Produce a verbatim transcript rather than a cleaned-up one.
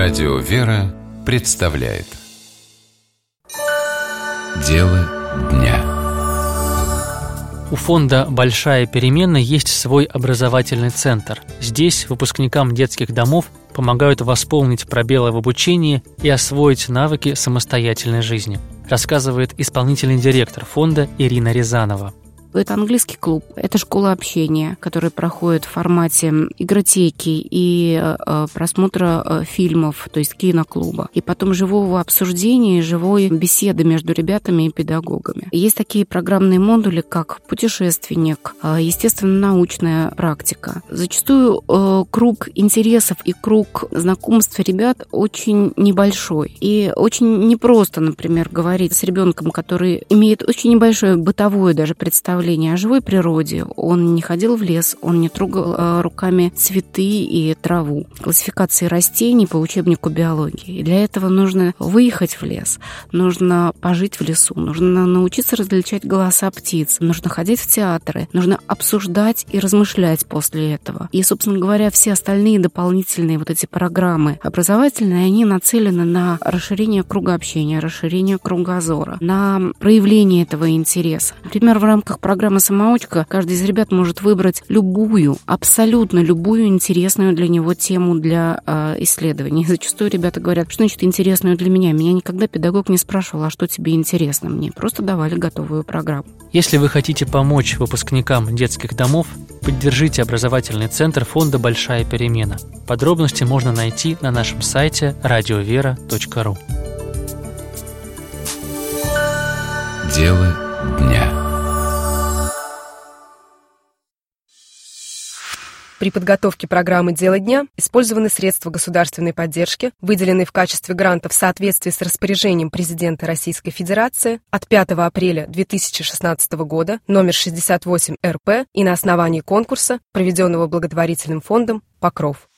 Радио «Вера» представляет Дело дня. У фонда «Большая перемена» есть свой образовательный центр. Здесь выпускникам детских домов помогают восполнить пробелы в обучении и освоить навыки самостоятельной жизни, рассказывает исполнительный директор фонда Ирина Рязанова. Это английский клуб, это школа общения, которая проходит в формате игротеки и э, просмотра э, фильмов, то есть киноклуба, и потом живого обсуждения, живой беседы между ребятами и педагогами. Есть такие программные модули, как путешественник, э, естественно-научная практика. Зачастую э, круг интересов и круг знакомств ребят очень небольшой. И очень непросто, например, говорить с ребенком, который имеет очень небольшое бытовое даже представление о живой природе. Он не ходил в лес, он не трогал э, руками цветы и траву. Классификации растений по учебнику биологии. И для этого нужно выехать в лес, нужно пожить в лесу, нужно научиться различать голоса птиц, нужно ходить в театры, нужно обсуждать и размышлять после этого. И, собственно говоря, все остальные дополнительные вот эти программы образовательные, они нацелены на расширение круга общения, расширение кругозора, на проявление этого интереса. Например, в рамках программа «Самоучка» каждый из ребят может выбрать любую, абсолютно любую интересную для него тему для э, исследований. Зачастую ребята говорят, что значит интересную для меня? Меня никогда педагог не спрашивал, а что тебе интересно? Мне просто давали готовую программу. Если вы хотите помочь выпускникам детских домов, поддержите образовательный центр фонда «Большая перемена». Подробности можно найти на нашем сайте радиовера точка ру. Дело дня. При подготовке программы «Дело дня» использованы средства государственной поддержки, выделенные в качестве гранта в соответствии с распоряжением президента Российской Федерации от пятого апреля две тысячи шестнадцатого года номер шестьдесят восемь эр пэ и на основании конкурса, проведенного благотворительным фондом «Покров».